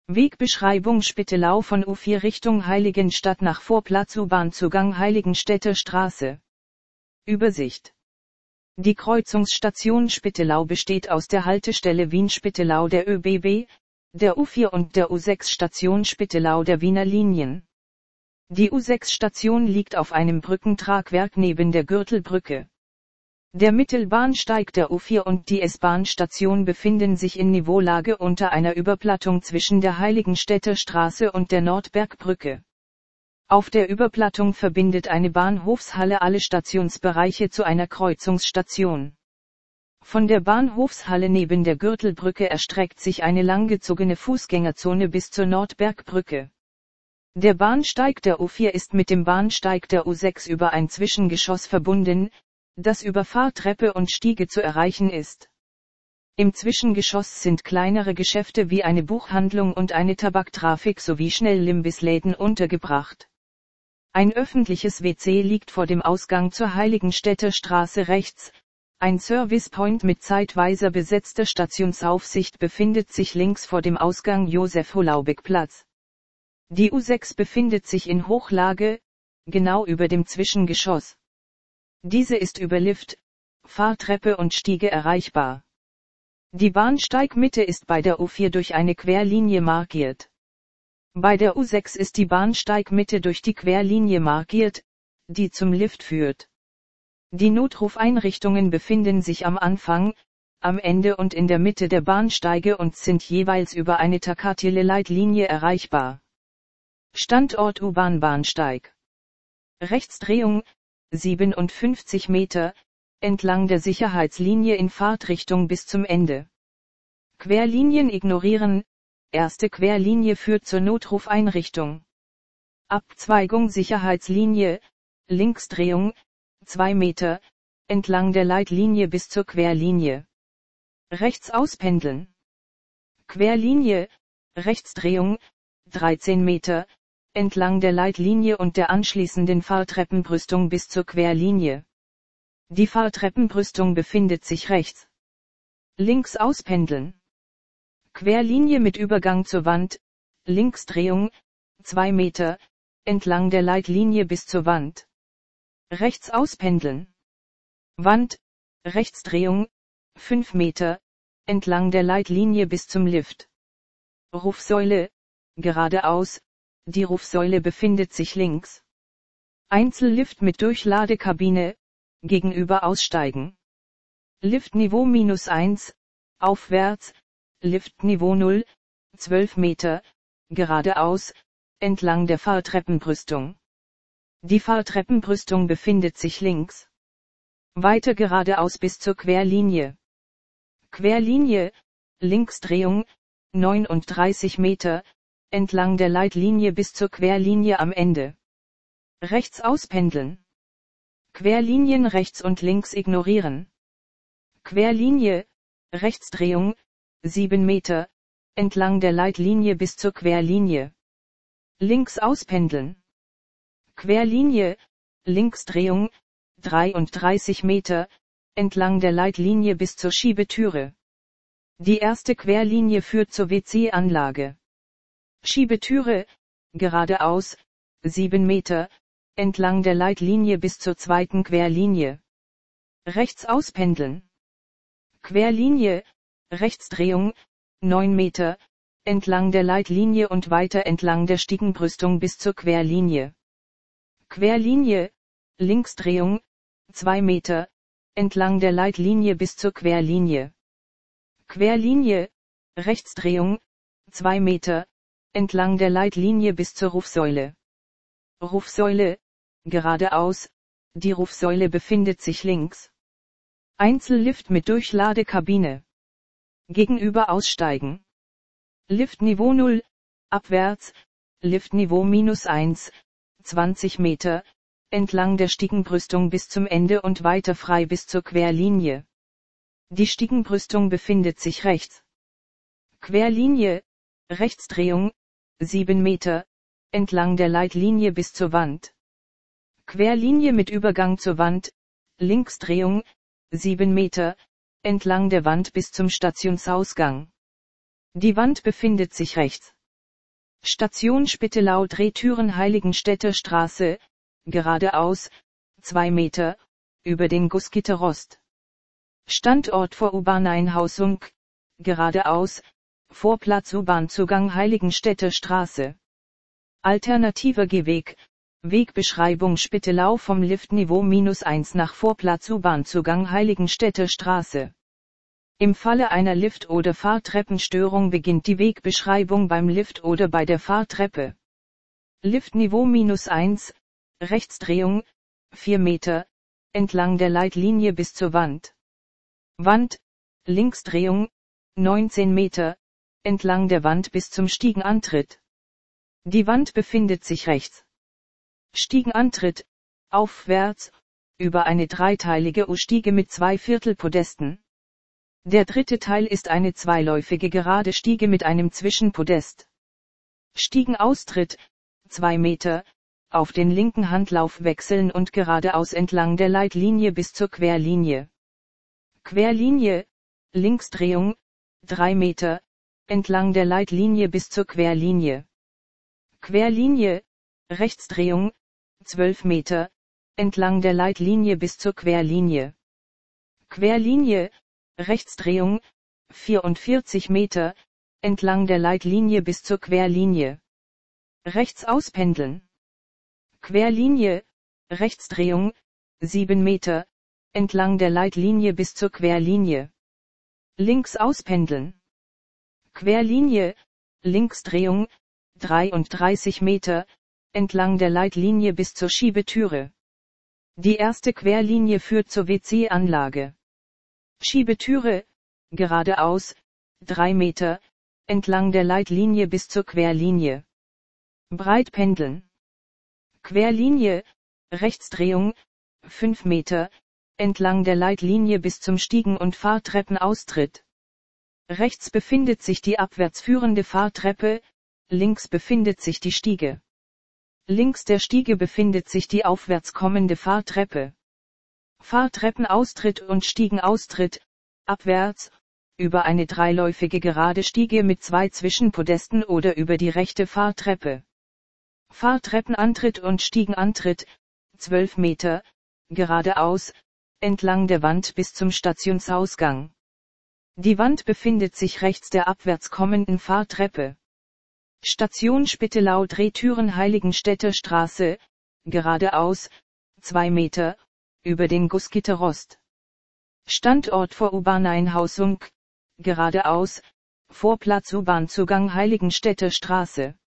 Wegbeschreibung Spittelau von U4 Richtung Heiligenstadt nach Vorplatz U-Bahn-Zugang Heiligenstädter Straße. Übersicht. Die Kreuzungsstation Spittelau besteht aus der Haltestelle Wien-Spittelau der ÖBB, der U4 und der U6-Station Spittelau der Wiener Linien. Die U6-Station liegt auf einem Brückentragwerk neben der Gürtelbrücke. Der Mittelbahnsteig der U4 und die S-Bahn-Station befinden sich in Niveaulage unter einer Überplattung zwischen der Heiligenstädter Straße und der Nordbergbrücke. Auf der Überplattung verbindet eine Bahnhofshalle alle Stationsbereiche zu einer Kreuzungsstation. Von der Bahnhofshalle neben der Gürtelbrücke erstreckt sich eine langgezogene Fußgängerzone bis zur Nordbergbrücke. Der Bahnsteig der U4 ist mit dem Bahnsteig der U6 über ein Zwischengeschoss verbunden, das über Fahrtreppe und Stiege zu erreichen ist. Im Zwischengeschoss sind kleinere Geschäfte wie eine Buchhandlung und eine Tabaktrafik sowie Schnellimbissläden untergebracht. Ein öffentliches WC liegt vor dem Ausgang zur Heiligenstädter Straße rechts, ein Servicepoint mit zeitweiser besetzter Stationsaufsicht befindet sich links vor dem Ausgang Josef-Holaubek-Platz. Die U6 befindet sich in Hochlage, genau über dem Zwischengeschoss. Diese ist über Lift, Fahrtreppe und Stiege erreichbar. Die Bahnsteigmitte ist bei der U4 durch eine Querlinie markiert. Bei der U6 ist die Bahnsteigmitte durch die Querlinie markiert, die zum Lift führt. Die Notrufeinrichtungen befinden sich am Anfang, am Ende und in der Mitte der Bahnsteige und sind jeweils über eine Takatile-Leitlinie erreichbar. Standort U-Bahn-Bahnsteig. Rechtsdrehung, 57 Meter, entlang der Sicherheitslinie in Fahrtrichtung bis zum Ende. Querlinien ignorieren, erste Querlinie führt zur Notrufeinrichtung. Abzweigung Sicherheitslinie, Linksdrehung, 2 Meter, entlang der Leitlinie bis zur Querlinie. Rechts auspendeln. Querlinie, Rechtsdrehung, 13 Meter, entlang der Leitlinie und der anschließenden Fahrtreppenbrüstung bis zur Querlinie. Die Fahrtreppenbrüstung befindet sich rechts. Links auspendeln. Querlinie mit Übergang zur Wand, Linksdrehung, 2 Meter, entlang der Leitlinie bis zur Wand. Rechts auspendeln. Wand, Rechtsdrehung, 5 Meter, entlang der Leitlinie bis zum Lift. Rufsäule, geradeaus, die Rufsäule befindet sich links. Einzellift mit Durchladekabine, gegenüber aussteigen. Liftniveau -1, aufwärts, Liftniveau 0, 12 Meter, geradeaus, entlang der Fahrtreppenbrüstung. Die Fahrtreppenbrüstung befindet sich links. Weiter geradeaus bis zur Querlinie. Querlinie, Linksdrehung, 39 Meter, entlang der Leitlinie bis zur Querlinie am Ende. Rechts auspendeln. Querlinien rechts und links ignorieren. Querlinie, Rechtsdrehung, 7 Meter, entlang der Leitlinie bis zur Querlinie. Links auspendeln. Querlinie, Linksdrehung, 33 Meter, entlang der Leitlinie bis zur Schiebetüre. Die erste Querlinie führt zur WC-Anlage. Schiebetüre, geradeaus, 7 Meter, entlang der Leitlinie bis zur zweiten Querlinie. Rechts auspendeln. Querlinie, Rechtsdrehung, 9 Meter, entlang der Leitlinie und weiter entlang der Stiegenbrüstung bis zur Querlinie. Querlinie, Linksdrehung, 2 Meter, entlang der Leitlinie bis zur Querlinie. Querlinie, Rechtsdrehung, 2 Meter, entlang der Leitlinie bis zur Rufsäule. Rufsäule, geradeaus, die Rufsäule befindet sich links. Einzellift mit Durchladekabine. Gegenüber aussteigen. Liftniveau 0, abwärts, Liftniveau -1, 20 Meter, entlang der Stiegenbrüstung bis zum Ende und weiter frei bis zur Querlinie. Die Stiegenbrüstung befindet sich rechts. Querlinie, Rechtsdrehung, 7 Meter, entlang der Leitlinie bis zur Wand. Querlinie mit Übergang zur Wand, Linksdrehung, 7 Meter, entlang der Wand bis zum Stationsausgang. Die Wand befindet sich rechts. Station Spittelau Drehtüren Heiligenstädter Straße, geradeaus, 2 Meter, über den Gussgitterrost. Standort vor U-Bahn-Einhausung, geradeaus, vor Platz U-Bahn-Zugang Heiligenstädter Straße. Alternativer Gehweg, Wegbeschreibung Spittelau vom Liftniveau -1 nach Vorplatz U-Bahn-Zugang Heiligenstädter Straße. Im Falle einer Lift- oder Fahrtreppenstörung beginnt die Wegbeschreibung beim Lift oder bei der Fahrtreppe. Liftniveau -1, Rechtsdrehung, 4 Meter, entlang der Leitlinie bis zur Wand. Wand, Linksdrehung, 19 Meter, entlang der Wand bis zum Stiegenantritt. Die Wand befindet sich rechts. Stiegenantritt, aufwärts, über eine dreiteilige U-Stiege mit 2/4 Podesten. Der dritte Teil ist eine zweiläufige gerade Stiege mit einem Zwischenpodest. Stiegenaustritt, 2 Meter, auf den linken Handlauf wechseln und geradeaus entlang der Leitlinie bis zur Querlinie. Querlinie, Linksdrehung, 3 Meter, entlang der Leitlinie bis zur Querlinie. Querlinie, Rechtsdrehung, 12 Meter, entlang der Leitlinie bis zur Querlinie. Querlinie, Rechtsdrehung, 44 Meter, entlang der Leitlinie bis zur Querlinie. Rechts auspendeln. Querlinie, Rechtsdrehung, 7 Meter, entlang der Leitlinie bis zur Querlinie. Links auspendeln. Querlinie, Linksdrehung, 33 Meter, entlang der Leitlinie bis zur Schiebetüre. Die erste Querlinie führt zur WC-Anlage. Schiebetüre, geradeaus, 3 Meter, entlang der Leitlinie bis zur Querlinie. Breit pendeln. Querlinie, Rechtsdrehung, 5 Meter, entlang der Leitlinie bis zum Stiegen- und Fahrtreppenaustritt. Rechts befindet sich die abwärts führende Fahrtreppe, links befindet sich die Stiege. Links der Stiege befindet sich die aufwärts kommende Fahrtreppe. Fahrtreppenaustritt und Stiegenaustritt, abwärts, über eine dreiläufige gerade Stiege mit 2 Zwischenpodesten oder über die rechte Fahrtreppe. Fahrtreppenantritt und Stiegenantritt, 12 Meter, geradeaus, entlang der Wand bis zum Stationsausgang. Die Wand befindet sich rechts der abwärts kommenden Fahrtreppe. Station Spittelau Drehtüren Heiligenstädter Straße, geradeaus, 2 Meter, über den Gussgitterrost. Standort vor U-Bahn-Einhausung, geradeaus, vor Platz U-Bahn-Zugang Heiligenstädter Straße.